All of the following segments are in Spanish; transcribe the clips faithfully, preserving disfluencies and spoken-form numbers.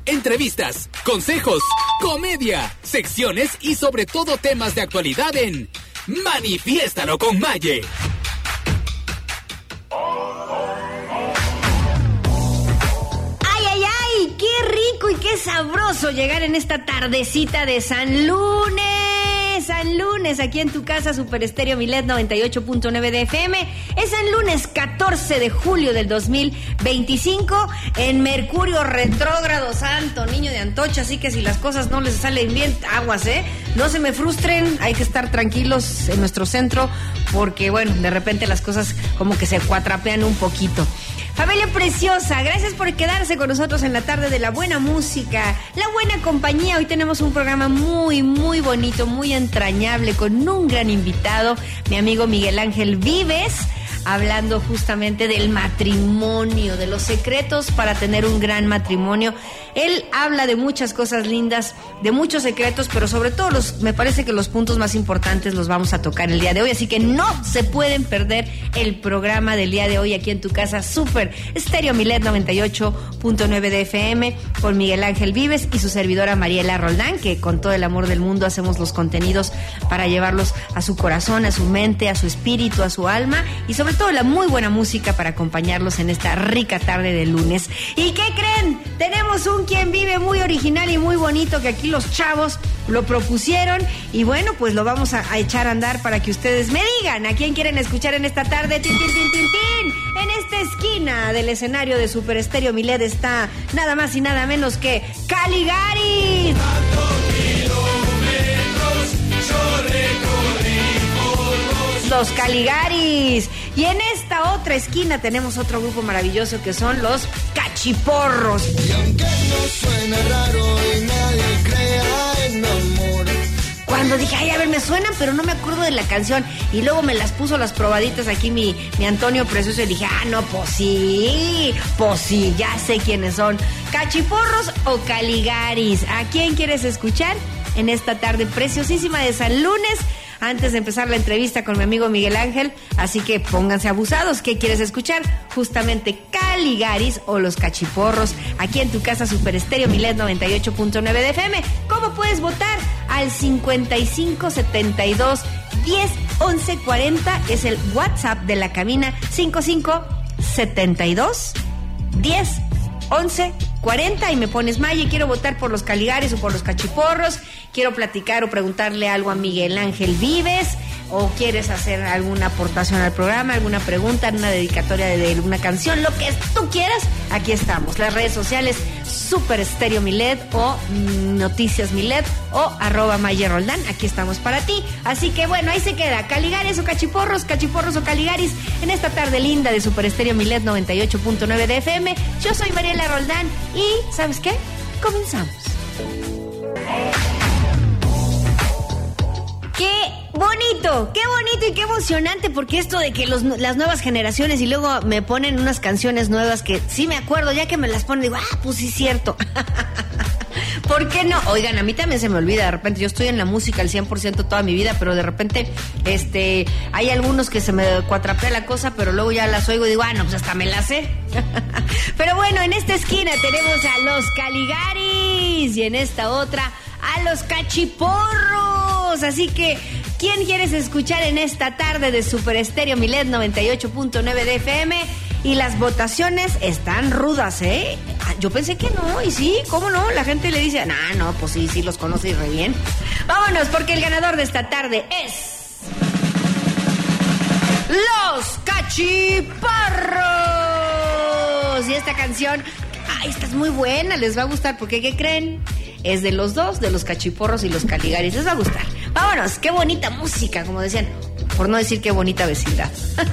entrevistas, consejos, comedia, secciones y sobre todo temas de actualidad en Manifiéstalo con Maye. ¡Ay, ay, ay! ¡Qué rico y qué sabroso llegar en esta tardecita de San Lunes! San Lunes, aquí en tu casa, Super Estéreo Milet noventa y ocho punto nueve de F M. Es el lunes catorce de julio del dos mil veinticinco, en Mercurio retrógrado, santo niño de Antocha, así que si las cosas no les salen bien, aguas, ¿eh? No se me frustren, hay que estar tranquilos en nuestro centro, porque, bueno, de repente las cosas como que se cuatrapean un poquito. Familia preciosa, gracias por quedarse con nosotros en la tarde de la buena música, la buena compañía. Hoy tenemos un programa muy, muy bonito, muy entrañable, con un gran invitado, mi amigo Miguel Ángel Vives, hablando justamente del matrimonio, de los secretos para tener un gran matrimonio. Él habla de muchas cosas lindas, de muchos secretos, pero sobre todo los, me parece que los puntos más importantes los vamos a tocar el día de hoy, así que no se pueden perder el programa del día de hoy aquí en tu casa, Super Estéreo Milet noventa y ocho punto nueve de F M, con Miguel Ángel Vives y su servidora Mariela Roldán, que con todo el amor del mundo hacemos los contenidos para llevarlos a su corazón, a su mente, a su espíritu, a su alma, y sobre todo la muy buena música para acompañarlos en esta rica tarde de lunes. ¿Y qué creen? Tenemos un Quien Vive muy original y muy bonito, que aquí los chavos lo propusieron, y bueno, pues lo vamos a, a echar a andar para que ustedes me digan a quién quieren escuchar en esta tarde. ¡Tin, tin, tin, tin, tin! En esta esquina del escenario de Super Estéreo Milet está nada más y nada menos que Caligaris. Los Caligaris. Y en esta otra esquina tenemos otro grupo maravilloso que son los Cachiporros. Y aunque no suene raro y nadie crea en amor. Cuando dije, ay, a ver, me suenan, pero no me acuerdo de la canción. Y luego me las puso las probaditas aquí mi, mi Antonio Precioso y dije, ah, no, pues sí, pues sí, ya sé quiénes son. Cachiporros o Caligaris. ¿A quién quieres escuchar en esta tarde preciosísima de San Lunes? Antes de empezar la entrevista con mi amigo Miguel Ángel, así que pónganse abusados. ¿Qué quieres escuchar? Justamente Caligaris o los Cachiporros, aquí en tu casa Super Estéreo Milet noventa y ocho punto nueve de F M. ¿Cómo puedes votar? Al cincuenta y cinco setenta y dos diez once cuarenta es el WhatsApp de la cabina. Cincuenta y cinco setenta y dos diez once cuarenta, y me pones, Maye, quiero votar por los Caligaris o por los Cachiporros, quiero platicar o preguntarle algo a Miguel Ángel Vives, o quieres hacer alguna aportación al programa, alguna pregunta, una dedicatoria de alguna canción, lo que tú quieras, aquí estamos. Las redes sociales, Super Estéreo Milet o Noticias Milet o arroba Maye Roldán, aquí estamos para ti. Así que bueno, ahí se queda, Caligaris o Cachiporros, Cachiporros o Caligaris, en esta tarde linda de Super Estéreo Milet noventa y ocho punto nueve de F M. Yo soy Mariela Roldán y, ¿sabes qué? Comenzamos. ¡Qué bonito! ¡Qué bonito y qué emocionante! Porque esto de que los, las nuevas generaciones y luego me ponen unas canciones nuevas que sí me acuerdo, ya que me las ponen, digo, ah, pues sí es cierto. ¿Por qué no? Oigan, a mí también se me olvida de repente. Yo estoy en la música al cien por ciento toda mi vida, pero de repente este, hay algunos que se me cuatrapea la cosa, pero luego ya las oigo y digo, ah, no, pues hasta me las sé. Pero bueno, en esta esquina tenemos a los Caligaris y en esta otra a los Cachiporros. Así que, ¿quién quieres escuchar en esta tarde de Super Estéreo Milet noventa y ocho punto nueve de F M? Y las votaciones están rudas, ¿eh? Yo pensé que no, y sí, ¿cómo no? La gente le dice, nah, no, pues sí, sí los conoce y re bien. Vámonos, porque el ganador de esta tarde es... ¡Los Cachiporros! Y esta canción, ay, esta es muy buena, les va a gustar, porque ¿qué creen? Es de los dos, de los Cachiporros y los Caligaris, les va a gustar. Vámonos, qué bonita música, como decían, por no decir qué bonita vecindad.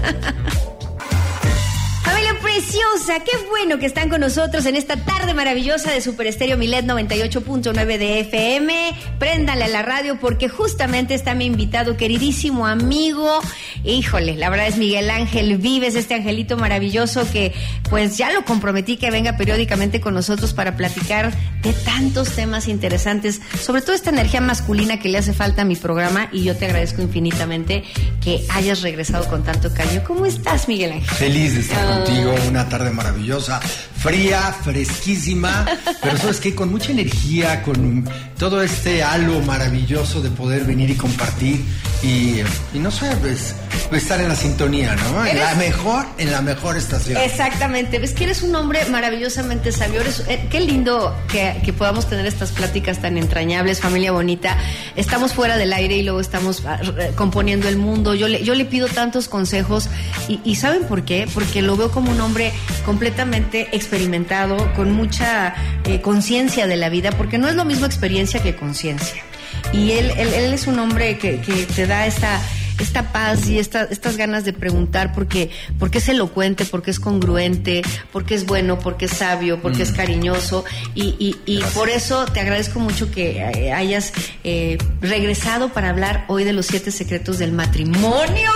Familia preciosa, qué bueno que están con nosotros en esta tarde maravillosa de Super Estéreo Milet noventa y ocho punto nueve de F M. Préndale a la radio porque justamente está mi invitado, queridísimo amigo. Híjole, la verdad es Miguel Ángel Vives, este angelito maravilloso que pues ya lo comprometí que venga periódicamente con nosotros para platicar de tantos temas interesantes, sobre todo esta energía masculina que le hace falta a mi programa, y yo te agradezco infinitamente que hayas regresado con tanto cariño. ¿Cómo estás, Miguel Ángel? Feliz de estar oh, contigo. una tarde maravillosa, fría, fresquísima, pero ¿sabes qué? Con mucha energía, con todo este halo maravilloso de poder venir y compartir y, y no sé, pues, estar en la sintonía, ¿no? En la mejor, en la mejor estación. Exactamente, ves que eres un hombre maravillosamente sabio. Eres, eh, qué lindo que, que podamos tener estas pláticas tan entrañables, familia bonita. Estamos fuera del aire y luego estamos uh, componiendo el mundo. Yo le, yo le pido tantos consejos y, y ¿saben por qué? Porque lo veo como un hombre completamente experimentado, con mucha eh, conciencia de la vida, porque no es lo mismo experiencia que conciencia. Y él, él, él es un hombre que, que te da esta... esta paz y esta, estas ganas de preguntar porque, porque es elocuente, porque es congruente, porque es bueno, porque es sabio, porque mm. es cariñoso y, y, y por eso te agradezco mucho que eh, hayas eh, regresado para hablar hoy de los siete secretos del matrimonio.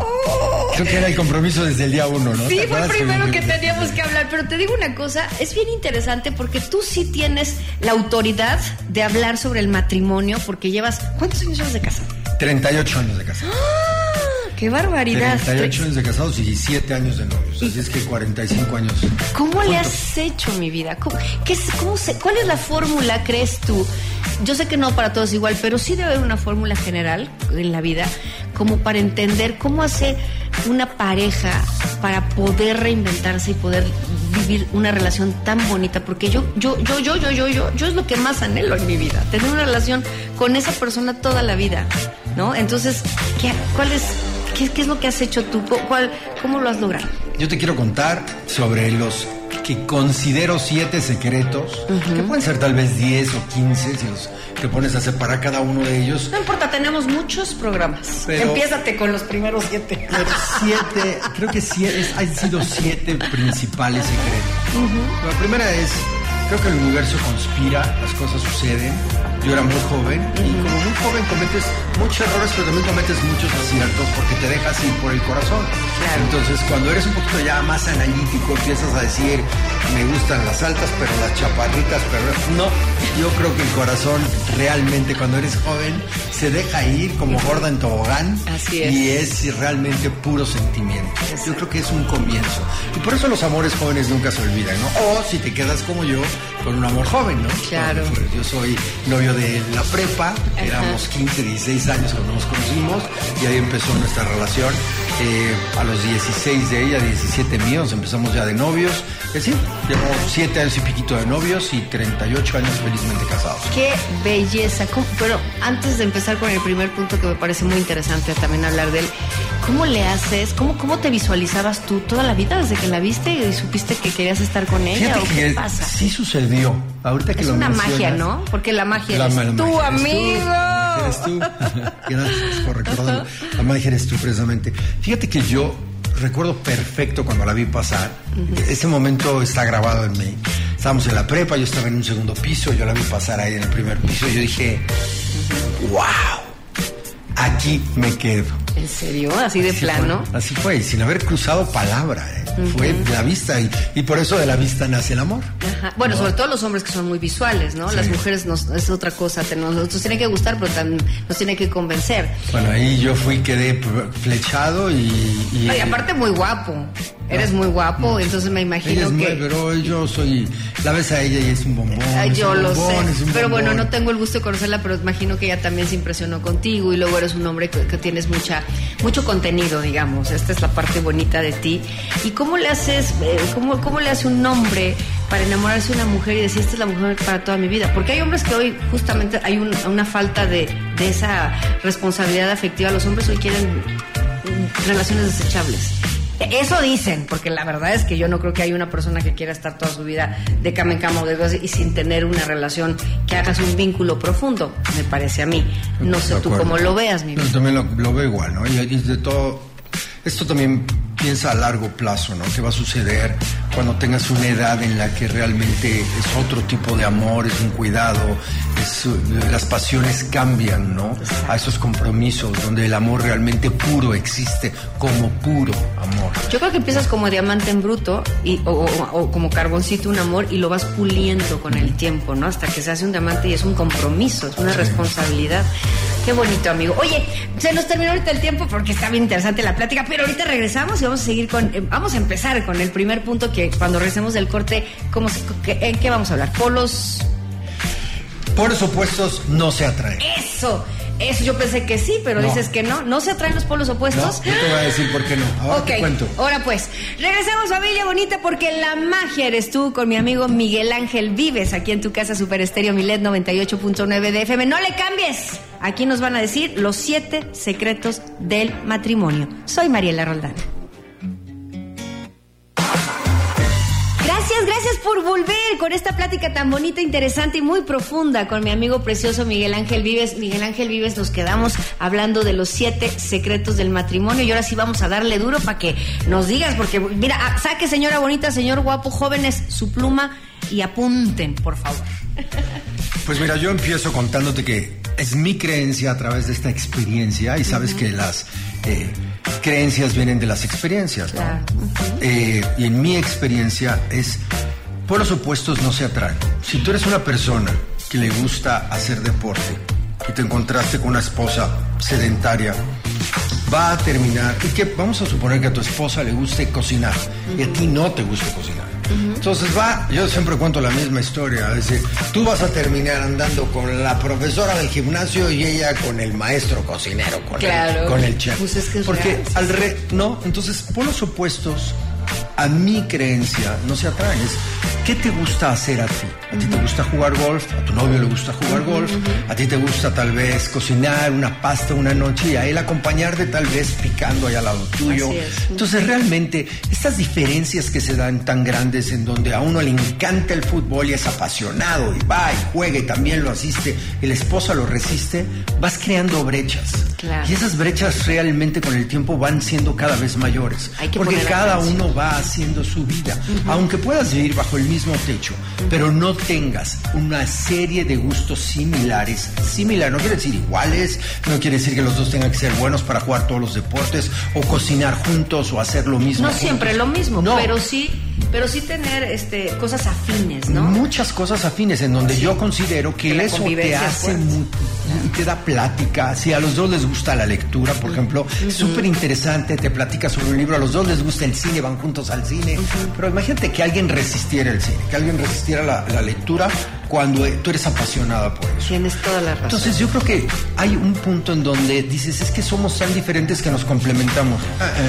¡Oh! Creo que era el compromiso desde el día uno, ¿no? Sí, fue el primero que teníamos que hablar, pero te digo una cosa, es bien interesante porque tú sí tienes la autoridad de hablar sobre el matrimonio porque llevas, ¿cuántos años llevas de casa? treinta y ocho años de casados. ¡Ah! ¡Qué barbaridad! treinta y ocho años de casados y siete años de novios. Así es que cuarenta y cinco años. ¿Cómo juntos. le has hecho, mi vida? ¿Cómo, qué, cómo se, ¿Cuál es la fórmula, crees tú? Yo sé que no para todos igual, pero sí debe haber una fórmula general en la vida como para entender cómo hace una pareja para poder reinventarse y poder vivir una relación tan bonita, porque yo, yo, yo, yo, yo, yo, yo, yo es lo que más anhelo en mi vida, tener una relación con esa persona toda la vida, ¿no? Entonces, ¿qué, cuál es, qué, qué es lo que has hecho tú? ¿Cuál, ¿Cómo lo has logrado? Yo te quiero contar sobre los que considero siete secretos, uh-huh. que pueden ser tal vez diez o quince si los te pones a separar cada uno de ellos. No importa, tenemos muchos programas. Pero, empiézate con los primeros siete. Pero siete, creo que siete, han sido siete principales secretos. Uh-huh. La primera es, creo que el universo conspira, las cosas suceden. Yo era muy joven uh-huh. y como muy joven cometes muchos errores, pero también cometes muchos aciertos porque te dejas ir por el corazón. Claro. Entonces, cuando eres un poquito ya más analítico, empiezas a decir, me gustan las altas, pero las chaparritas, pero no. Yo creo que el corazón realmente, cuando eres joven, se deja ir como gorda en tobogán. Así es. Y es realmente puro sentimiento. Yo creo que es un comienzo. Y por eso los amores jóvenes nunca se olvidan, ¿no? O si te quedas como yo, con un amor joven, ¿no? Claro. Pues yo soy novio de la prepa, ajá. éramos quince, dieciséis años cuando nos conocimos y ahí empezó nuestra relación. Eh, a los dieciséis de ella, diecisiete míos, empezamos ya de novios. Es decir, llevo siete años y piquito de novios y treinta y ocho años felizmente casados. ¡Qué belleza! ¿Cómo? Pero antes de empezar con el primer punto que me parece muy interesante también hablar de él, ¿cómo le haces? ¿Cómo, cómo te visualizabas tú toda la vida desde que la viste y supiste que querías estar con ella? Fíjate ¿O qué pasa? Sí sucedió. Ahorita que es lo una mencionas, magia, ¿no? Porque la magia la, eres la, la tú, magia amigo. Eres tú. Gracias por recordarlo. La magia eres tú, precisamente. Fíjate que yo recuerdo perfecto cuando la vi pasar. Uh-huh. Ese momento está grabado en mí. Estábamos en la prepa, yo estaba en un segundo piso, yo la vi pasar ahí en el primer piso y yo dije, wow, aquí me quedo. ¿En serio? ¿Así de así plano? Fue, así fue, y sin haber cruzado palabra, ¿eh? Uh-huh. Fue la vista, y, y por eso de la vista nace el amor. Ajá. Bueno, ¿no? Sobre todo los hombres que son muy visuales, ¿no? Sí. Las mujeres nos, es otra cosa, te, nos, nos tiene que gustar, pero también nos tiene que convencer. Bueno, ahí yo fui, quedé flechado y... y, no, y aparte muy guapo, no, eres muy guapo, no. Entonces me imagino ella es que... Muy, pero yo soy... La ves a ella y es un bombón. Ay, yo un lo bombón, sé, pero bombón. Bueno, no tengo el gusto de conocerla, pero imagino que ella también se impresionó contigo y luego eres un hombre que, que tienes mucha mucho contenido, digamos. Esta es la parte bonita de ti. ¿Y cómo le haces, eh, cómo, cómo le hace un hombre para enamorarse de una mujer y decir, esta es la mujer para toda mi vida? Porque hay hombres que hoy justamente hay un, una falta de, de esa responsabilidad afectiva. Los hombres hoy quieren relaciones desechables. Eso dicen, porque la verdad es que yo no creo que haya una persona que quiera estar toda su vida de cama en cama o de cosas y sin tener una relación que hagas un vínculo profundo, me parece a mí. No sé tú cómo lo veas, mi vida. Yo también lo, lo veo igual, ¿no? Y, y de todo, esto también piensa a largo plazo, ¿no? ¿Qué va a suceder cuando tengas una edad en la que realmente es otro tipo de amor, es un cuidado, es, las pasiones cambian, ¿no? A esos compromisos donde el amor realmente puro existe como puro amor. Yo creo que empiezas como diamante en bruto y, o, o, o como carboncito un amor y lo vas puliendo con el tiempo, ¿no? Hasta que se hace un diamante y es un compromiso, es una sí. responsabilidad. Qué bonito, amigo. Oye, se nos terminó ahorita el tiempo porque está bien interesante la plática, pero ahorita regresamos y vamos a seguir con, eh, vamos a empezar con el primer punto que cuando regresemos del corte, ¿cómo se, que, ¿en qué vamos a hablar? Polos... Polos opuestos no se atraen. Eso, eso yo pensé que sí, pero no. dices que no. ¿No se atraen los polos opuestos? No, yo te voy a decir por qué no. Ahora okay. te cuento. Ahora pues, regresamos, familia bonita, porque la magia eres tú con mi amigo Miguel Ángel Vives, aquí en tu casa Super Estéreo Milet noventa y ocho punto nueve de F M. ¡No le cambies! Aquí nos van a decir los siete secretos del matrimonio. Soy Mariela Roldán. Gracias, gracias por volver con esta plática tan bonita, interesante y muy profunda con mi amigo precioso Miguel Ángel Vives. Miguel Ángel Vives, nos quedamos hablando de los siete secretos del matrimonio y ahora sí vamos a darle duro para que nos digas, porque mira, saque señora bonita, señor guapo, jóvenes, su pluma y apunten, por favor. Pues mira, yo empiezo contándote que es mi creencia a través de esta experiencia y sabes uh-huh. que las... Eh, creencias vienen de las experiencias, ¿no? Claro. Uh-huh. Eh, y en mi experiencia es, polos opuestos no se atraen. Si tú eres una persona que le gusta hacer deporte y te encontraste con una esposa sedentaria, va a terminar, y que vamos a suponer que a tu esposa le guste cocinar uh-huh. y a ti no te guste cocinar. Uh-huh. Entonces va, yo siempre cuento la misma historia, es decir, tú vas a terminar andando con la profesora del gimnasio y ella con el maestro cocinero, con, claro. el, con el chef. Pues es que es porque real, al sí. re, no, entonces polos opuestos a mi creencia no se atraen. Es, ¿qué te gusta hacer a ti? ¿A ti te gusta jugar golf? ¿A tu novio le gusta jugar golf? ¿A ti te gusta tal vez cocinar una pasta una noche y a él acompañarte tal vez picando ahí al lado tuyo? Así es. Entonces realmente estas diferencias que se dan tan grandes en donde a uno le encanta el fútbol y es apasionado y va y juega y también lo asiste y la esposa lo resiste, vas creando brechas. Claro. Y esas brechas realmente con el tiempo van siendo cada vez mayores. Hay que porque poner cada atención. uno va haciendo su vida. Uh-huh. Aunque puedas vivir bajo el mismo techo, uh-huh. pero no tengas una serie de gustos similares. Similar, no quiere decir iguales, no quiere decir que los dos tengan que ser buenos para jugar todos los deportes o cocinar juntos o hacer lo mismo. No juntos. siempre lo mismo, no. pero sí, pero sí tener este cosas afines, ¿no? Muchas cosas afines en donde sí. yo considero que, que eso te hace muy, te da plática. Si a los dos les gusta la lectura, por uh-huh. ejemplo, uh-huh. súper interesante, te platica sobre un libro, a los dos les gusta el cine, van juntos al cine. Uh-huh. Pero imagínate que alguien resistiera el cine, que alguien resistiera la, la lectura cuando tú eres apasionada por eso. Tienes toda la razón. Entonces yo creo que hay un punto en donde dices, es que somos tan diferentes que nos complementamos.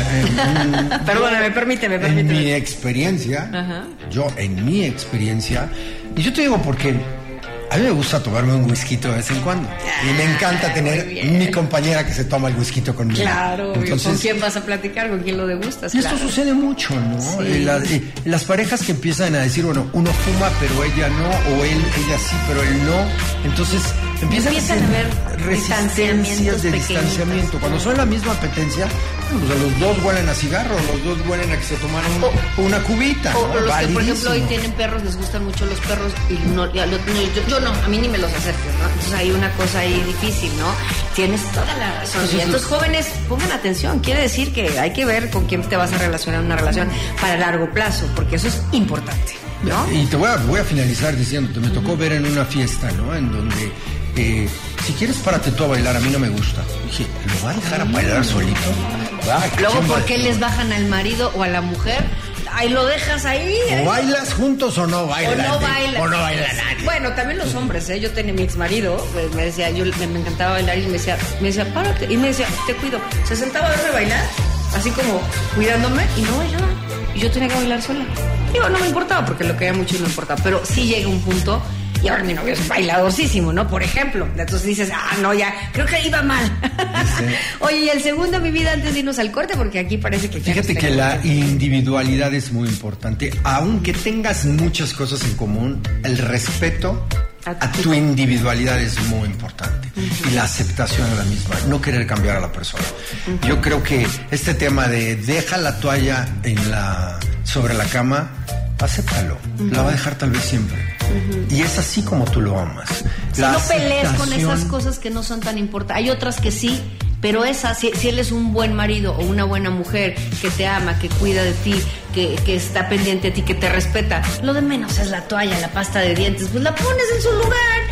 Perdóname, permíteme, permíteme. En mi experiencia, ajá. yo en mi experiencia, y yo te digo porque a mí me gusta tomarme un whisky de vez en cuando. Ah, y me encanta tener mi compañera que se toma el whisky conmigo. Claro, entonces, ¿con quién vas a platicar? ¿Con quién lo degustas? Y claro. esto sucede mucho, ¿no? Sí. Eh, la, eh, las parejas que empiezan a decir, bueno, uno fuma, pero ella no, o él, ella sí, pero él no. Entonces empiezan, empiezan a haber resistencias de distanciamiento. Cuando son la misma apetencia, bueno, pues los dos huelen a cigarro, los dos huelen a que se tomaron o, una cubita. O, ¿no? o los Validísimo. que, por ejemplo, hoy tienen perros, les gustan mucho los perros y no, yo, yo, yo no, a mí ni me los acerco, ¿no? Entonces hay una cosa ahí difícil, ¿no? Tienes toda la razón. Sí, sí, y estos sí. jóvenes, pongan atención, quiere decir que hay que ver con quién te vas a relacionar en una relación para largo plazo, porque eso es importante, ¿no? Y te voy a, voy a finalizar diciéndote, me tocó uh-huh. ver en una fiesta, ¿no? En donde, eh, si quieres párate tú a bailar, a mí no me gusta. Dije, ¿lo va a dejar a bailar solito? Ah, luego, ¿por qué les bajan al marido o a la mujer? Ahí lo dejas ahí. ¿O bailas juntos o no bailas? O no bailas. O no baila nadie. Bueno, también los hombres, ¿eh? Yo tenía mi ex marido, pues, me decía, yo me, me encantaba bailar y me decía, me decía, párate. Y me decía, te cuido. Se sentaba a verme bailar, así como cuidándome, y no bailaba. Y yo tenía que bailar sola. Digo, no me importaba, porque lo quería mucho y no me importaba. Pero sí llega un punto, y ahora mi novio es bailadorcísimo, ¿no? Por ejemplo. Entonces dices, ah, no, ya, creo que iba mal. Sí. Oye, y el segundo, mi vida, antes de irnos al corte, porque aquí parece que... Fíjate que la individualidad es muy importante. Aunque tengas muchas cosas en común, el respeto a, a tu individualidad es muy importante. Uh-huh. Y la aceptación a la misma, no querer cambiar a la persona. Uh-huh. Yo creo que este tema de deja la toalla en la, sobre la cama, acéptalo. Uh-huh. La va a dejar tal vez siempre. Uh-huh. Y es así como tú lo amas. Si la no pelees aceptación... con esas cosas que no son tan importantes. Hay otras que sí, pero esa, si, si él es un buen marido o una buena mujer que te ama, que cuida de ti, que, que está pendiente de ti, que te respeta, lo de menos es la toalla, la pasta de dientes, pues la pones en su lugar.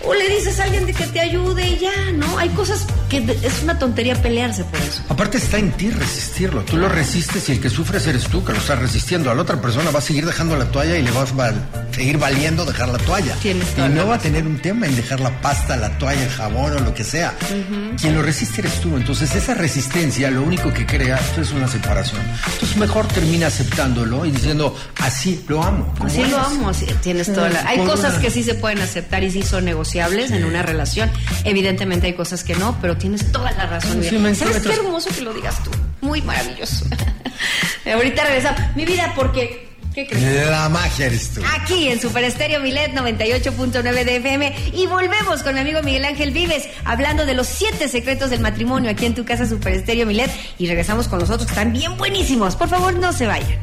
o le dices a alguien de que te ayude y ya, ¿no? Hay cosas que es una tontería pelearse por eso. Aparte está en ti resistirlo, tú lo resistes y el que sufres eres tú, que lo estás resistiendo. A la otra persona va a seguir dejando la toalla y le va a val- seguir valiendo dejar la toalla. Tienes y no va a tener un tema en dejar la pasta, la toalla, el jabón o lo que sea. Uh-huh. Quien lo resiste eres tú. Entonces esa resistencia lo único que crea es una separación. Entonces mejor termina aceptándolo y diciendo, así lo amo. Así eres? lo amo, así, tienes toda la... Hay cosas una... que sí se pueden aceptar y sí son negociables sí. en una relación. Evidentemente hay cosas que no, pero tienes toda la razón. Sí, ¿sabes qué entonces... hermoso que lo digas tú? Muy maravilloso. Ahorita regresamos. Mi vida, porque... ¿Qué crees? La magia eres tú. Aquí en Super Estéreo Milet noventa y ocho punto nueve de F M. Y volvemos con mi amigo Miguel Ángel Vives, hablando de los siete secretos del matrimonio aquí en tu casa Super Estéreo Milet. Y regresamos con los otros que están bien buenísimos. Por favor, no se vayan.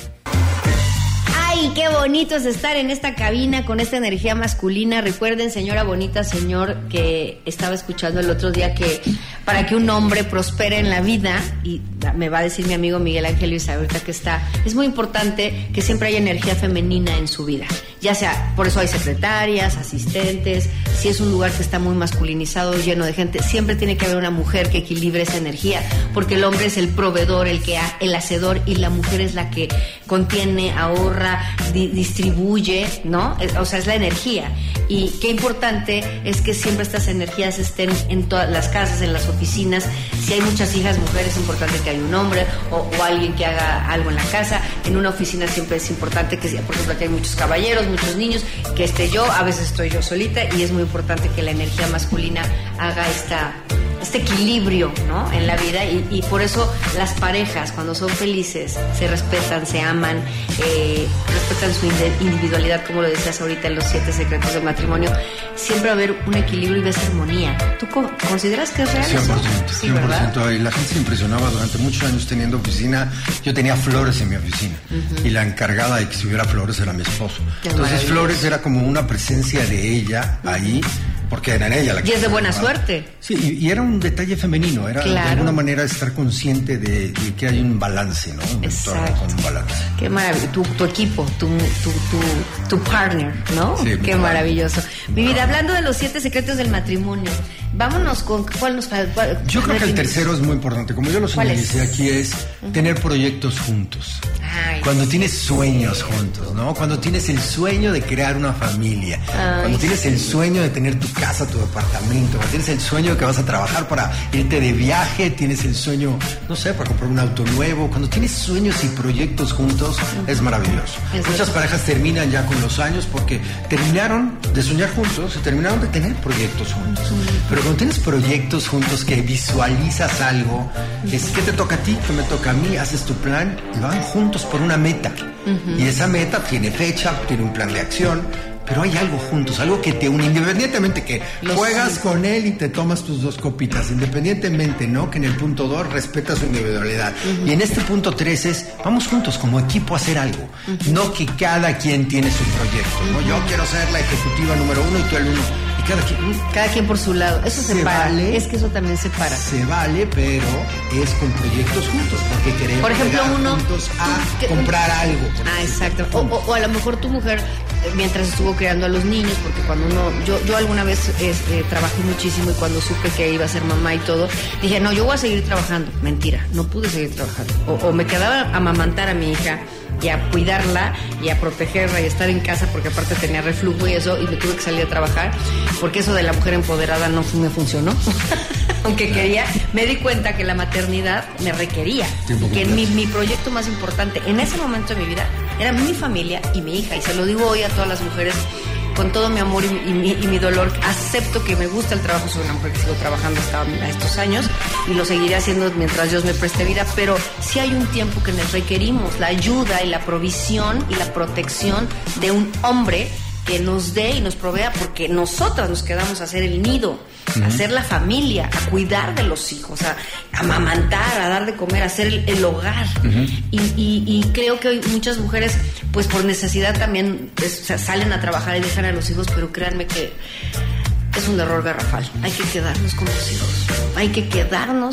Ay, qué bonito es estar en esta cabina con esta energía masculina. Recuerden, señora bonita, señor, que estaba escuchando el otro día que para que un hombre prospere en la vida, y me va a decir mi amigo Miguel Ángel Luis ahorita que está, es muy importante que siempre haya energía femenina en su vida. Ya sea, por eso hay secretarias, asistentes, si es un lugar que está muy masculinizado, lleno de gente, siempre tiene que haber una mujer que equilibre esa energía, porque el hombre es el proveedor, el que ha, el hacedor, y la mujer es la que contiene, ahorra, di, distribuye, ¿no? O sea, es la energía. Y qué importante es que siempre estas energías estén en todas las casas, en las oficinas. Si hay muchas hijas mujeres, es importante que haya un hombre o, o alguien que haga algo en la casa. En una oficina siempre es importante que, por ejemplo, aquí hay muchos caballeros, muchos niños, que esté yo, a veces estoy yo solita, y es muy importante que la energía masculina haga esta... este equilibrio, ¿no? En la vida, y, y por eso las parejas, cuando son felices, se respetan, se aman, eh, respetan su individualidad, como lo decías ahorita en los siete secretos del matrimonio. Siempre va a haber un equilibrio y ves armonía. ¿Tú consideras que es real? cien por ciento, sí, cien por ciento. Y la gente se impresionaba durante muchos años teniendo oficina. Yo tenía flores en mi oficina, uh-huh. y la encargada de que si hubiera flores era mi esposo. Qué Entonces flores era como una presencia de ella ahí, porque era ella la que... Y es de buena suerte. Sí, y, y era un detalle femenino, era claro. de alguna manera estar consciente de, de que hay un balance, ¿no? Un Exacto. Con un balance. Qué maravilloso, tu, tu equipo, tu, tu, tu, tu partner, ¿no? Sí, qué maravilloso. Mi vida, hablando de los siete secretos del matrimonio, vámonos con cuál nos falta. Yo creo que el tercero es muy importante, como yo lo señalicé aquí, es uh-huh. tener proyectos juntos. Ay, cuando tienes sueños juntos, ¿no? Cuando tienes el sueño de crear una familia, Ay, cuando tienes sí. el sueño de tener tu casa, tu departamento, cuando tienes el sueño de que vas a trabajar para irte de viaje, tienes el sueño, no sé, para comprar un auto nuevo. Cuando tienes sueños y proyectos juntos, uh-huh. es maravilloso. Es Muchas verdad. parejas terminan ya con los años porque terminaron de soñar juntos y terminaron de tener proyectos juntos. Uh-huh. Pero cuando tienes proyectos juntos que visualizas algo, uh-huh. es que te toca a ti, que me toca a mí, haces tu plan y van juntos por una meta. Uh-huh. Y esa meta tiene fecha, tiene un plan de acción, pero hay algo juntos, algo que te une, independientemente que Los juegas sí. con él y te tomas tus dos copitas, independientemente, ¿no? Que en el punto dos respetas su individualidad. Uh-huh. Y en este punto tres es, vamos juntos como equipo a hacer algo, uh-huh. no que cada quien tiene su proyecto, ¿no? Uh-huh. Yo quiero ser la ejecutiva número uno y tú el uno. Y cada quien, cada quien por su lado, eso se separa, vale, es que eso también separa. Se vale, pero es con proyectos juntos, porque queremos por ejemplo, uno, juntos a tú, comprar un, algo. Ah, exacto. O, o, o a lo mejor tu mujer, mientras estuvo criando a los niños, porque cuando uno, yo, yo alguna vez es, eh, trabajé muchísimo, y cuando supe que iba a ser mamá y todo, dije, no, yo voy a seguir trabajando. Mentira, no pude seguir trabajando. O, o me quedaba a amamantar a mi hija y a cuidarla y a protegerla y estar en casa, porque aparte tenía reflujo y eso, y me tuve que salir a trabajar, porque eso de la mujer empoderada no me funcionó. Aunque quería, me di cuenta que la maternidad me requería, que mi, mi proyecto más importante en ese momento de mi vida era mi familia y mi hija, y se lo digo hoy a todas las mujeres con todo mi amor y, y, mi, y mi dolor. Acepto que me gusta el trabajo, soy una mujer que sigo trabajando hasta a estos años y lo seguiré haciendo mientras Dios me preste vida, pero sí hay un tiempo que nos requerimos la ayuda y la provisión y la protección de un hombre que nos dé y nos provea, porque nosotras nos quedamos a hacer el nido, uh-huh. a hacer la familia, a cuidar de los hijos, a, a amamantar, a dar de comer, a hacer el, el hogar. Uh-huh. y, y, y creo que hoy muchas mujeres, pues por necesidad también, es, o sea, salen a trabajar y dejan a los hijos, pero créanme que es un error garrafal. Hay que quedarnos con los hijos, hay que quedarnos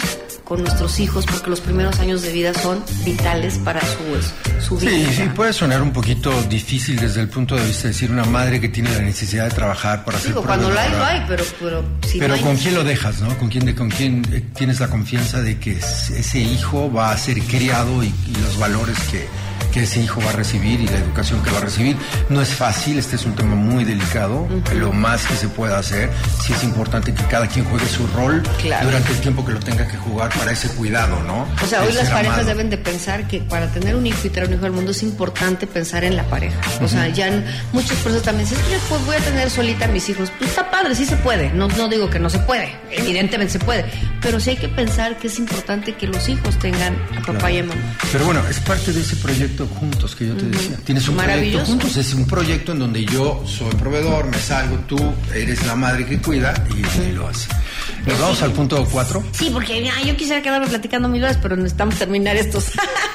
con nuestros hijos, porque los primeros años de vida son vitales para su, su vida. Sí, sí, puede sonar un poquito difícil desde el punto de vista de decir una madre que tiene la necesidad de trabajar para hacer. Digo, cuando lo hay, lo hay, pero, pero si Pero no hay ¿con necesidad? quién lo dejas, no? ¿Con quién, de, con quién eh, tienes la confianza de que ese hijo va a ser criado y, y los valores que, que ese hijo va a recibir y la educación que va a recibir? No es fácil, este es un tema muy delicado. Uh-huh. Lo más que se pueda hacer, sí es importante que cada quien juegue su rol, claro, durante el tiempo que lo tenga que jugar para ese cuidado, ¿no? O sea, hoy el las parejas amado. deben de pensar que para tener un hijo y traer un hijo al mundo es importante pensar en la pareja. Uh-huh. O sea, ya en, muchas personas también dicen, yo pues voy a tener solita a mis hijos. Pues está padre, sí se puede. No, no digo que no se puede, evidentemente se puede. Pero sí hay que pensar que es importante que los hijos tengan a papá claro. y a mamá. Pero bueno, es parte de ese proyecto juntos que yo te uh-huh. decía. Tienes un proyecto juntos, es un proyecto en donde yo soy proveedor, me salgo, tú eres la madre que cuida y, uh-huh. y lo hace. ¿Nos vamos al punto cuatro? Sí, porque ya, yo quisiera quedarme platicando mil horas, pero necesitamos terminar estos.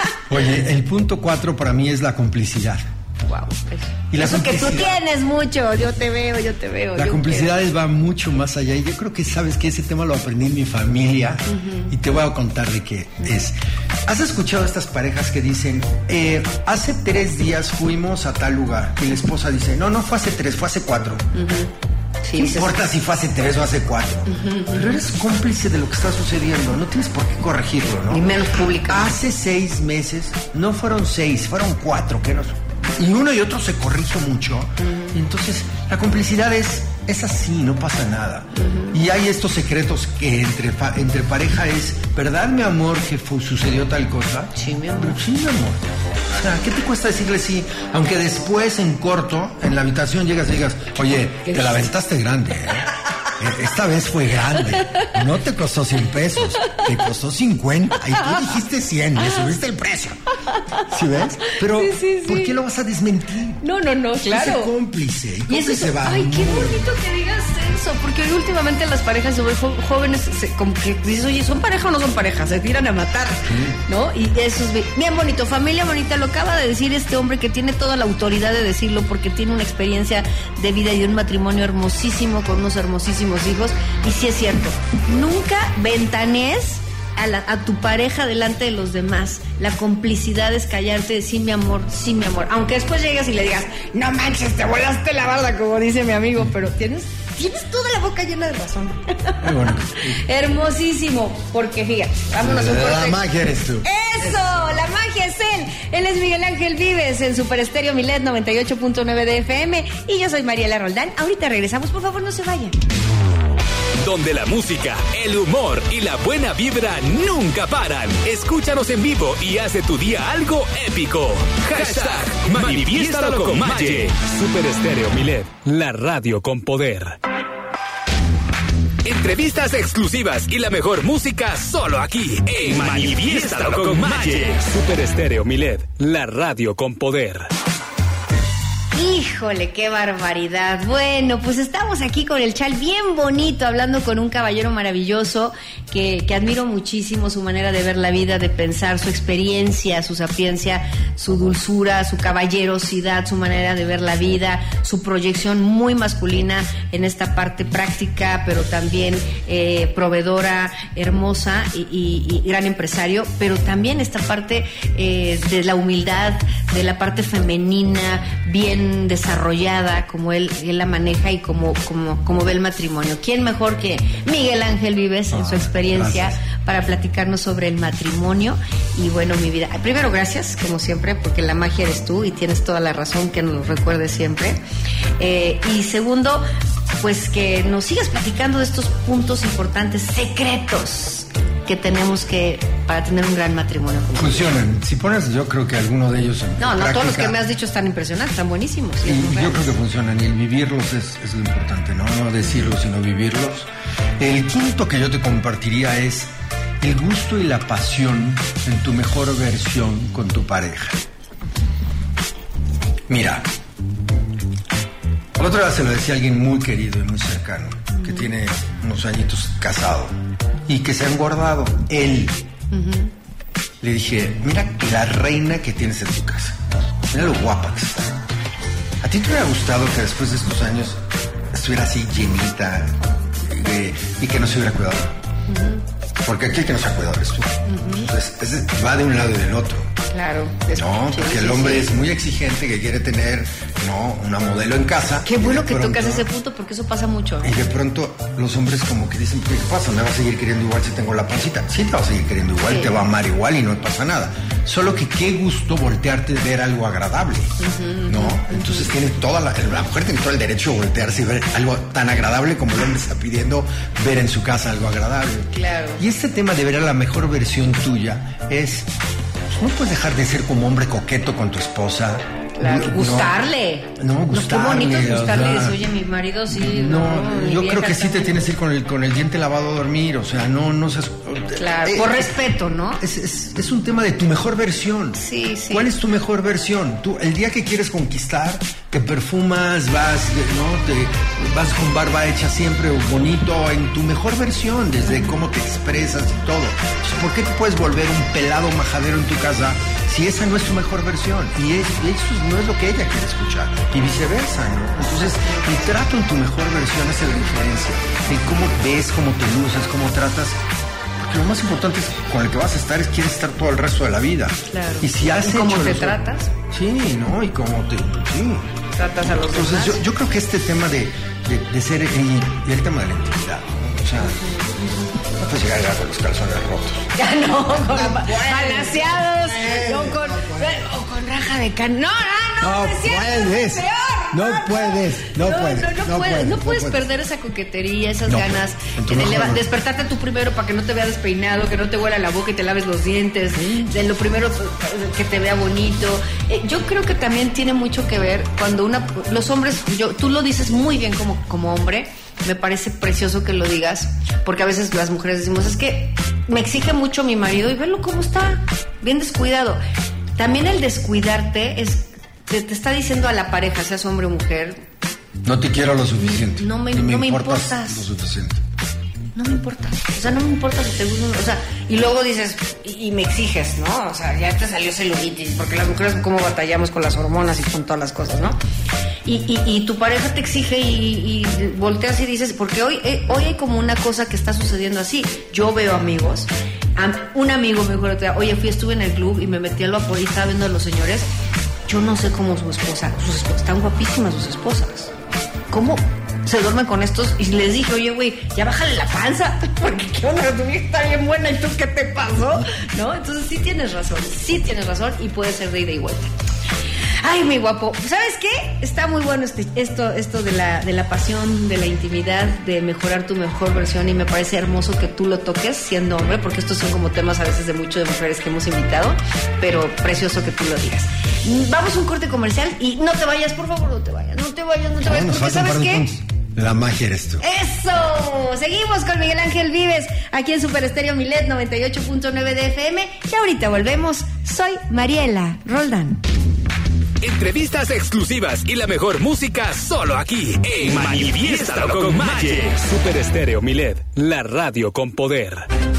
Oye, el punto cuatro para mí es la complicidad. Wow. Y la Eso que tú tienes mucho, yo te veo, yo te veo. La complicidad va mucho más allá y yo creo que sabes que ese tema lo aprendí en mi familia uh-huh. y te voy a contar de qué es. ¿Has escuchado a estas parejas que dicen, eh, hace tres días fuimos a tal lugar? Y la esposa dice, no, no fue hace tres, fue hace cuatro. Uh-huh. Sí, ¿qué importa si fue hace tres o hace cuatro? Uh-huh. Pero eres cómplice de lo que está sucediendo, no tienes por qué corregirlo, ¿no? Y menos pública. Hace seis meses, no fueron seis, fueron cuatro, que nos... Y uno y otro se corrige mucho. Uh-huh. Y entonces la complicidad es, es así, no pasa nada. Uh-huh. Y hay estos secretos que entre, entre pareja es, ¿verdad, mi amor, que fue, sucedió tal cosa? Sí, mi amor. Sí, mi amor. O sea, ¿qué te cuesta decirle sí? Aunque después en corto, en la habitación llegas y digas, oye, te la aventaste grande, ¿eh? Esta vez fue grande. No te costó cien pesos, te costó cincuenta. Y tú dijiste cien, le subiste el precio. ¿Sí ves? Pero, sí, sí, sí. ¿por qué lo vas a desmentir? No, no, no, claro. Ese cómplice. ¿Y cómplice eso, va? Ay, qué bonito que digas eso. Porque hoy últimamente las parejas sobre jóvenes, se, como que dices, oye, ¿son pareja o no son pareja? Se tiran a matar, sí. ¿no? Y eso es bien bonito. Familia bonita, lo acaba de decir este hombre que tiene toda la autoridad de decirlo porque tiene una experiencia de vida y de un matrimonio hermosísimo con unos hermosísimos hijos. Y sí es cierto, nunca ventanees a, la, a tu pareja delante de los demás. La complicidad es callarte, sí mi amor, sí mi amor. Aunque después llegues y le digas, no manches, te volaste la barda, como dice mi amigo, pero tienes, tienes toda la boca llena de razón. Muy bueno. Hermosísimo, porque fíjate, vámonos un corte. La magia eres tú. ¡Eso! La magia es él. Él es Miguel Ángel Vives en Super Estéreo Milet noventa y ocho punto nueve de F M y yo soy Mariela Roldán. Ahorita regresamos, por favor no se vayan. Donde la música, el humor y la buena vibra nunca paran. Escúchanos en vivo y haz de tu día algo épico. Hashtag Manifiéstalo con Maye. Super Estéreo Milet, la radio con poder. Entrevistas exclusivas y la mejor música solo aquí en Manifiéstalo con Maye. Super Estéreo Milet, la radio con poder. Híjole, qué barbaridad. Bueno, pues estamos aquí con el chal bien bonito, hablando con un caballero maravilloso que, que admiro muchísimo, su manera de ver la vida, de pensar, su experiencia, su sapiencia, su dulzura, su caballerosidad, su manera de ver la vida, su proyección muy masculina en esta parte práctica, pero también eh, proveedora, hermosa y, y, y gran empresario, pero también esta parte eh, de la humildad, de la parte femenina, bien desarrollada, como él, él la maneja y como, como, como ve el matrimonio. ¿Quién mejor que Miguel Ángel Vives en su experiencia gracias. Para platicarnos sobre el matrimonio? Y bueno, mi vida, primero gracias, como siempre, porque la magia eres tú y tienes toda la razón, que nos lo recuerdes siempre. Eh, y segundo, pues que nos sigas platicando de estos puntos importantes, secretos que tenemos que para tener un gran matrimonio. Funcionan. Si pones, yo creo que alguno de ellos en No, no, práctica, todos los que me has dicho están impresionantes, están buenísimos. Y yo reales. creo que funcionan y el vivirlos es, es lo importante, ¿no? No decirlos, sino vivirlos. El quinto que yo te compartiría es el gusto y la pasión en tu mejor versión con tu pareja. Mira, el otro día se lo decía a alguien muy querido y muy cercano, que tiene unos añitos casado y que se ha engordado. Él. Uh-huh. Le dije, mira la reina que tienes en tu casa. Mira lo guapa que está. ¿A ti te hubiera gustado que después de estos años estuviera así llenita eh, y que no se hubiera cuidado? Uh-huh. Porque aquí el que no se ha cuidado eres tú. Uh-huh. Entonces, es, va de un lado y del otro. Claro. No, porque el hombre es muy exigente, que quiere tener, no, una modelo en casa. Qué bueno que pronto, tocas ese punto, porque eso pasa mucho. Y de pronto los hombres como que dicen, ¿qué pasa? ¿Me va a seguir queriendo igual si tengo la pancita? Sí, te va a seguir queriendo igual, sí. Te va a amar igual y no pasa nada. Solo que qué gusto voltearte de ver algo agradable, uh-huh, ¿no? Uh-huh. Entonces tiene toda la, la mujer tiene todo el derecho a voltearse y ver algo tan agradable como el hombre está pidiendo ver en su casa algo agradable. Claro. Y este tema de ver a la mejor versión tuya es... No puedes dejar de ser como hombre coqueto con tu esposa. Claro, no, gustarle. No, no gustarle. No, qué bonito es gustarle. O sea, oye, mi marido sí. No, no yo creo que sí te tienes que ir con el, con el diente lavado a dormir. O sea, no, no seas... Claro, eh, por respeto, ¿no? Es, es, es un tema de tu mejor versión. Sí, sí. ¿Cuál es tu mejor versión? Tú, el día que quieres conquistar, te perfumas, vas, ¿no? Te, vas con barba hecha siempre bonito, en tu mejor versión, desde cómo te expresas y todo. Entonces, ¿por qué te puedes volver un pelado majadero en tu casa si esa no es tu mejor versión? Y, es, y eso no es lo que ella quiere escuchar. Y viceversa, ¿no? Entonces, el trato en tu mejor versión hace la diferencia. El cómo ves, cómo te luces, cómo tratas. Porque lo más importante es con el que vas a estar es quieres estar todo el resto de la vida. Claro. Y si has ¿Y cómo hecho te los... tratas? Sí, ¿no? Y cómo te... Sí. Tratas a los Entonces, demás. Yo, yo creo que este tema de, de, de ser... Y, y el tema de la intimidad, ¿no? O sea... No puedes llegar a con los calzones rotos. Ya no, con balanceados, o con, o con raja de can... No, no, no, no es cierto, puedes. Es peor. No, no puedes, no, no puedes. No, no, no puedes, puedes, no no puedes puedes. perder esa coquetería, esas no, ganas de leva- despertarte tú primero para que no te vea despeinado, que no te huela la boca y te laves los dientes, ¿sí? De lo primero que te vea bonito. Eh, yo creo que también tiene mucho que ver cuando una los hombres, yo, tú lo dices muy bien como, como hombre. Me parece precioso que lo digas, porque a veces las mujeres decimos, es que me exige mucho mi marido y velo cómo está, bien descuidado. También el descuidarte es, te, te está diciendo a la pareja, seas hombre o mujer, no te quiero lo suficiente. No me, no me, no me importas, importas lo suficiente. No me importa, o sea, no me importa si te gusta, o sea, y luego dices, y, y me exiges, ¿no? O sea, ya te salió celulitis, porque las mujeres cómo batallamos con las hormonas y con todas las cosas, ¿no? Y, y, y tu pareja te exige y, y volteas y dices, porque hoy, eh, hoy hay como una cosa que está sucediendo así. Yo veo amigos, a, un amigo me dijo, oye, fui, estuve en el club y me metí al vapor y estaba viendo a los señores. Yo no sé cómo su esposa, sus esposas, están guapísimas sus esposas. ¿Cómo se duermen con estos? Y les dije, oye, güey, ya bájale la panza, porque qué onda, tu vieja está bien buena y tú, ¿qué te pasó? ¿No? Entonces sí tienes razón, sí tienes razón y puede ser de ida y vuelta. Ay, mi guapo, ¿sabes qué? Está muy bueno este, esto, esto de la, de la pasión, de la intimidad, de mejorar tu mejor versión, y me parece hermoso que tú lo toques siendo hombre, porque estos son como temas a veces de mucho de mujeres que hemos invitado, pero precioso que tú lo digas. Vamos a un corte comercial y no te vayas, por favor, no te vayas, no te vayas, no te vayas, porque ¿sabes qué? La magia eres tú. ¡Eso! Seguimos con Miguel Ángel Vives, aquí en Super Estéreo Milet noventa y ocho punto nueve de F M, y ahorita volvemos. Soy Mariela Roldán. Entrevistas exclusivas y la mejor música solo aquí en Manifiéstalo con Maye. Super Estéreo Milet, la radio con poder.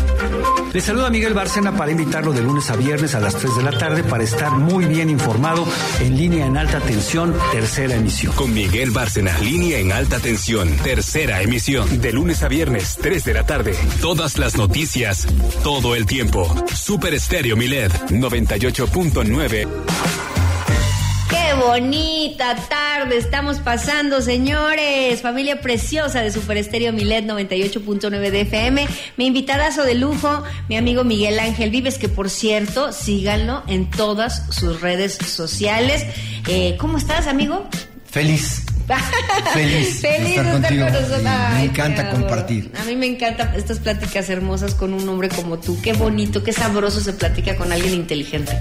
Les saluda Miguel Bárcena para invitarlo de lunes a viernes a las tres de la tarde para estar muy bien informado en Línea en Alta Tensión, tercera emisión. Con Miguel Bárcena, Línea en Alta Tensión, tercera emisión. De lunes a viernes, tres de la tarde. Todas las noticias, todo el tiempo. Super Estéreo Milet, noventa y ocho punto nueve. ¡Qué bonita tarde estamos pasando, señores! Familia preciosa de Super Estéreo Milet noventa y ocho punto nueve de F M. Mi invitadazo de lujo, mi amigo Miguel Ángel Vives, que por cierto, síganlo en todas sus redes sociales. Eh, ¿Cómo estás, amigo? Feliz. Feliz, Feliz de estar contigo. Con nosotros. Ay, me encanta compartir. A mí me encantan estas pláticas hermosas con un hombre como tú. Qué bonito, qué sabroso se platica con alguien inteligente.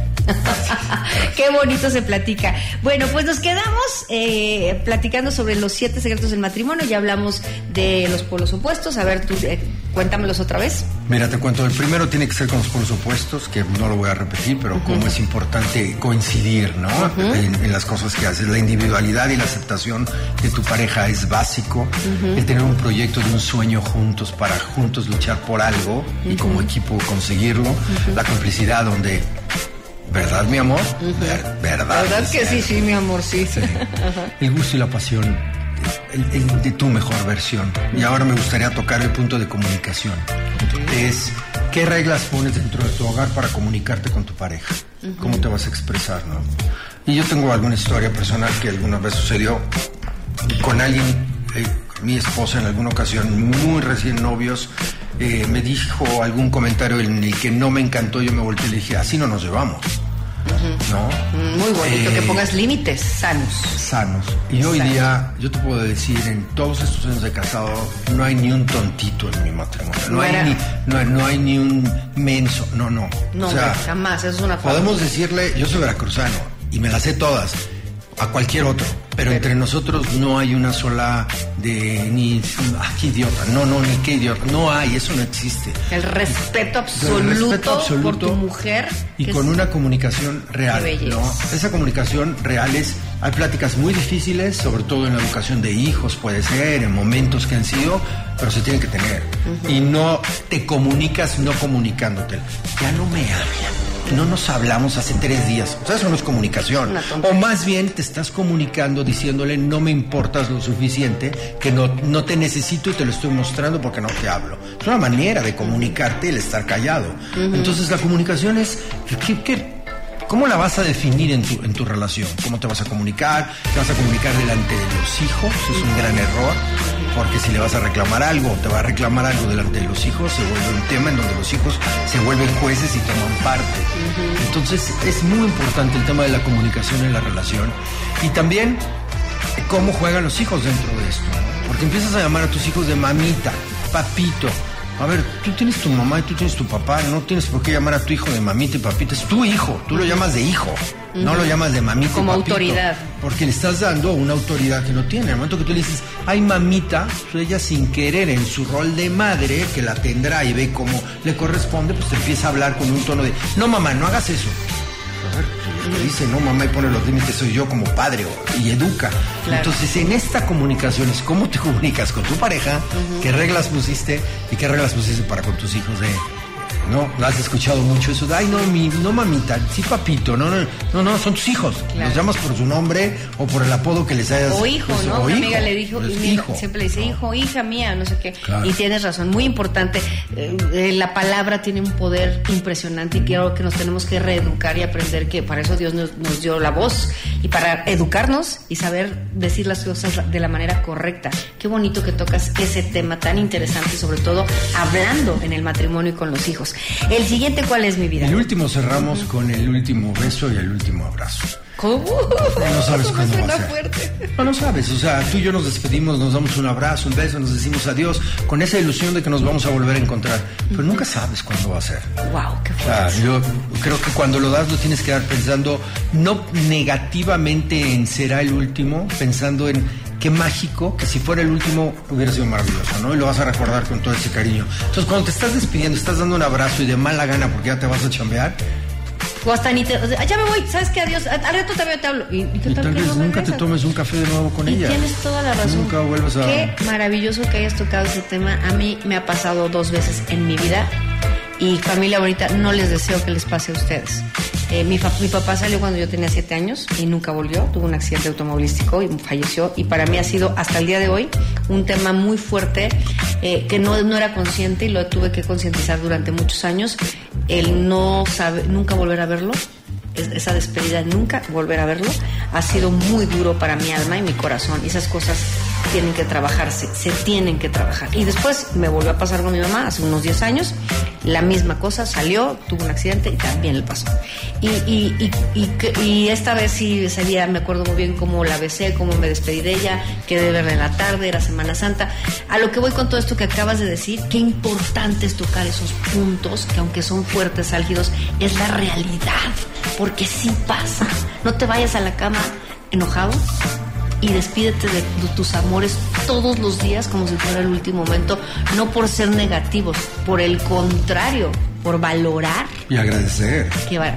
Qué bonito se platica. Bueno, pues nos quedamos eh, platicando sobre los siete secretos del matrimonio. Ya hablamos de los polos opuestos. A ver, tú eh, cuéntamelos otra vez. Mira, te cuento. El primero tiene que ser con los polos opuestos, que no lo voy a repetir, pero uh-huh. Cómo es importante coincidir, ¿no? Uh-huh. En, en las cosas que haces. La individualidad y la aceptación de tu pareja es básico. Uh-huh. El tener un proyecto de un sueño juntos para juntos luchar por algo uh-huh. y como equipo conseguirlo. Uh-huh. La complicidad donde... ¿Verdad, mi amor? Uh-huh. Ver, ¿Verdad? ¿Verdad que sí, sí, mi amor? Sí. sí. Uh-huh. El gusto y la pasión el, el de tu mejor versión. Uh-huh. Y ahora me gustaría tocar el punto de comunicación. Uh-huh. Es ¿qué reglas pones dentro de tu hogar para comunicarte con tu pareja? Uh-huh. ¿Cómo te vas a expresar, no? Y yo tengo alguna historia personal que alguna vez sucedió con alguien, eh, mi esposa en alguna ocasión, muy recién novios, eh, me dijo algún comentario en el que no me encantó. Yo me volteé y le dije, así no nos llevamos. Uh-huh. ¿No? Muy bonito, eh, que pongas límites sanos. Sanos. Y hoy sanos. Día, yo te puedo decir, en todos estos años de casado, no hay ni un tontito en mi matrimonio. No, no, hay, ni, no, no hay ni un menso. No, no. No, o sea, jamás. Eso es una forma. Podemos decirle, yo soy veracruzano y me las sé todas, a cualquier otro. Pero entre nosotros no hay una sola de ni ah, qué idiota, no, no, ni qué idiota, no hay, eso no existe. El respeto absoluto, el respeto absoluto por tu mujer. Y con es... una comunicación real, ¿no? Esa comunicación real es, hay pláticas muy difíciles, sobre todo en la educación de hijos, puede ser, en momentos que han sido, pero se tienen que tener. Uh-huh. Y no te comunicas no comunicándote. Ya no me hablan. No nos hablamos hace tres días. O sea, eso no es comunicación. O más bien te estás comunicando diciéndole no me importas lo suficiente, que no, no te necesito y te lo estoy mostrando porque no te hablo. Es una manera de comunicarte el estar callado. Uh-huh. Entonces la comunicación es... ¿qué, qué, ¿Cómo la vas a definir en tu, en tu relación? ¿Cómo te vas a comunicar? ¿Te vas a comunicar delante de los hijos? Es un gran error, porque si le vas a reclamar algo, te va a reclamar algo delante de los hijos, se vuelve un tema en donde los hijos se vuelven jueces y toman parte. Uh-huh. Entonces es muy importante el tema de la comunicación en la relación. Y también cómo juegan los hijos dentro de esto. Porque empiezas a llamar a tus hijos de mamita, papito. A ver, tú tienes tu mamá y tú tienes tu papá, no tienes por qué llamar a tu hijo de mamita y papita, es tu hijo, tú lo llamas de hijo, uh-huh. no lo llamas de mamita como y papito. Como autoridad. Porque le estás dando una autoridad que no tiene. En el momento que tú le dices, ay mamita, pues ella sin querer en su rol de madre, que la tendrá y ve cómo le corresponde, pues te empieza a hablar con un tono de, no mamá, no hagas eso. A ver, pues, le dice, no mamá, y pone los límites, soy yo como padre, o, y educa. Claro. Entonces en esta comunicación es cómo te comunicas con tu pareja, uh-huh. qué reglas pusiste y qué reglas pusiste para con tus hijos de... No, has escuchado mucho eso de, ay, no, mi, no mamita, sí papito, no, no, no, no, son tus hijos. Claro. Los llamas por su nombre o por el apodo que les hayas... O hijo, pues, ¿no? O Una hijo, amiga le dijo, y mi hijo. Siempre le dice, hijo, hija mía, no sé qué. Claro. Y tienes razón, muy importante. Eh, la palabra tiene un poder impresionante y creo que nos tenemos que reeducar y aprender que para eso Dios nos, nos dio la voz y para educarnos y saber decir las cosas de la manera correcta. Qué bonito que tocas ese tema tan interesante, sobre todo hablando en el matrimonio y con los hijos. El siguiente, ¿cuál es, mi vida? El último cerramos uh-huh. con el último beso y el último abrazo. ¿Cómo? No sabes ¿Cómo cuándo suena va a ser. Fuerte? No lo sabes, o sea, tú y yo nos despedimos, nos damos un abrazo, un beso, nos decimos adiós, con esa ilusión de que nos vamos a volver a encontrar, pero uh-huh. nunca sabes cuándo va a ser. Wow, qué fuerte. O sea, yo creo que cuando lo das lo tienes que dar pensando, no negativamente en será el último, pensando en qué mágico, que si fuera el último hubiera sido maravilloso, ¿no? Y lo vas a recordar con todo ese cariño. Entonces, cuando te estás despidiendo, estás dando un abrazo y de mala gana porque ya te vas a chambear. O hasta ni te... O sea, ya me voy, ¿sabes qué? Adiós. Al rato también te hablo. ¿Y, y qué y tal, tal que vez no nunca te tomes un café de nuevo con y ella. Tienes toda la razón. Nunca vuelvas a... Qué maravilloso que hayas tocado ese tema. A mí me ha pasado dos veces en mi vida. Y familia bonita, no les deseo que les pase a ustedes. Eh, mi, mi papá salió cuando yo tenía siete años y nunca volvió. Tuvo un accidente automovilístico y falleció. Y para mí ha sido, hasta el día de hoy, un tema muy fuerte eh, que no, no era consciente y lo tuve que concientizar durante muchos años. El no sabe, nunca volver a verlo, esa despedida, nunca volver a verlo, ha sido muy duro para mi alma y mi corazón. Y esas cosas tienen que trabajarse, se tienen que trabajar. Y después me volvió a pasar con mi mamá hace unos diez años, la misma cosa, salió, tuvo un accidente y también le pasó. Y, y, y, y, y esta vez sí salía, me acuerdo muy bien cómo la besé, cómo me despedí de ella, quedé verla en la tarde, era Semana Santa. A lo que voy con todo esto que acabas de decir, qué importante es tocar esos puntos, que aunque son fuertes, álgidos, es la realidad, porque sí pasa. No te vayas a la cama enojado y despídete de, de tus amores todos los días como si fuera el último momento, no por ser negativos, por el contrario, por valorar y agradecer. Que va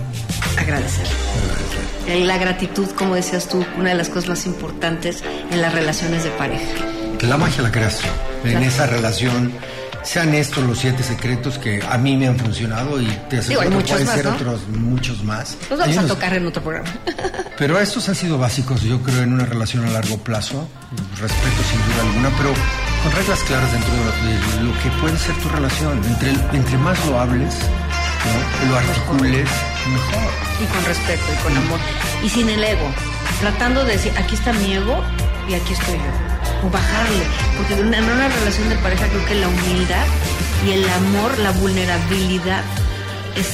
a agradecer. agradecer. La gratitud, como decías tú, una de las cosas más importantes en las relaciones de pareja. La magia la creas en claro. esa relación. Sean estos los siete secretos que a mí me han funcionado y te aseguro que pueden más, ser ¿no? otros muchos más. Los vamos unos... a tocar en otro programa. Pero estos han sido básicos, yo creo, en una relación a largo plazo. Respeto sin duda alguna, pero con reglas claras dentro de lo que puede ser tu relación. Entre, entre más lo hables, ¿no? Lo articules, mejor. Y con respeto y con amor. Y sin el ego. Tratando de decir, aquí está mi ego y aquí estoy yo. O bajarle. Porque en una, en una relación de pareja creo que la humildad y el amor, la vulnerabilidad es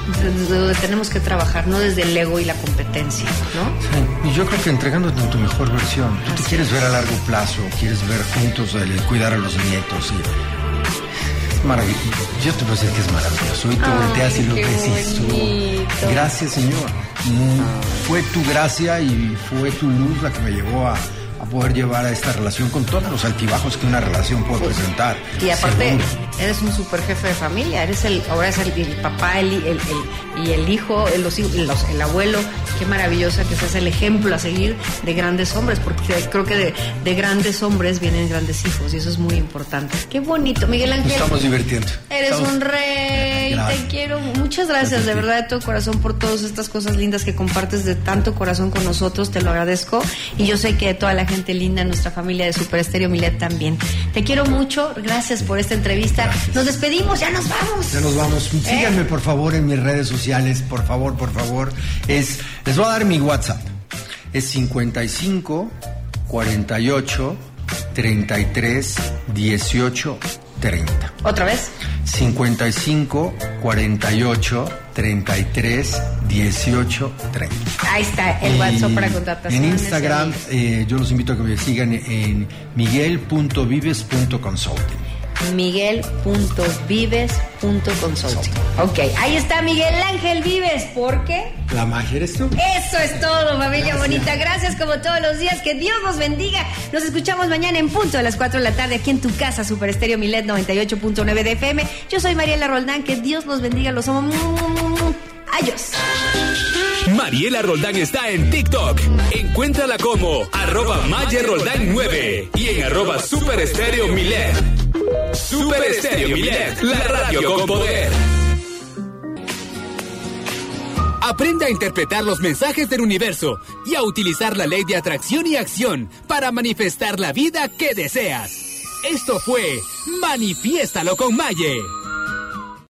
donde tenemos que trabajar, no desde el ego y la competencia, ¿no? Sí, y yo creo que entregándote tu mejor versión. Tú te quieres ver a largo plazo, quieres ver juntos el, el cuidar a los nietos y... Es maravilloso. Yo te puedo decir que es maravilloso. Y tú Ay, volteas y lo qué ves y tú... bonito. Gracias, Señor. Mm, Fue tu gracia y fue tu luz la que me llevó a... a poder llevar a esta relación con todos los altibajos que una relación puede presentar. Y aparte, seguro. eres un super jefe de familia, eres el, ahora es el, el papá el, el, el, y el hijo, el, los, los, el abuelo. Qué maravillosa que seas el ejemplo a seguir de grandes hombres, porque creo que de, de grandes hombres vienen grandes hijos y eso es muy importante. Qué bonito, Miguel Ángel. Nos estamos divirtiendo. Eres Estamos... un rey, Gracias. te quiero. Muchas gracias, de verdad, de todo corazón, por todas estas cosas lindas que compartes de tanto corazón con nosotros, te lo agradezco. Y yo sé que toda la gente linda, nuestra familia de Super Estéreo Milet también. Te quiero mucho, gracias por esta entrevista. Gracias. Nos despedimos, ya nos vamos. Ya nos vamos. ¿Eh? Síganme, por favor, en mis redes sociales, por favor, por favor. Es, les voy a dar mi WhatsApp. Es cincuenta y cinco, cuarenta y ocho, treinta y tres, dieciocho, treinta. ¿Otra vez? cincuenta y cinco, cuarenta y ocho, treinta y tres, dieciocho, treinta. Ahí está el WhatsApp para contratación. En Instagram, eh, yo los invito a que me sigan en miguel punto vives punto consulting. miguel punto vives punto consulting. Ok, ahí está Miguel Ángel Vives, ¿por qué? La magia eres tú. Eso es todo, familia Gracias. bonita. Gracias como todos los días. Que Dios nos bendiga. Nos escuchamos mañana en punto a las cuatro de la tarde aquí en tu casa, Super Estéreo Milet noventa y ocho punto nueve de F M. Yo soy Mariela Roldán. Que Dios los bendiga. Los amo. Adiós. Mariela Roldán está en TikTok. Encuéntrala como arroba Maye Roldán nueve y en arroba Super Estéreo Milet. Super Estéreo Milet, la radio con poder. Aprenda a interpretar los mensajes del universo y a utilizar la ley de atracción y acción para manifestar la vida que deseas. Esto fue Manifiéstalo con Maye.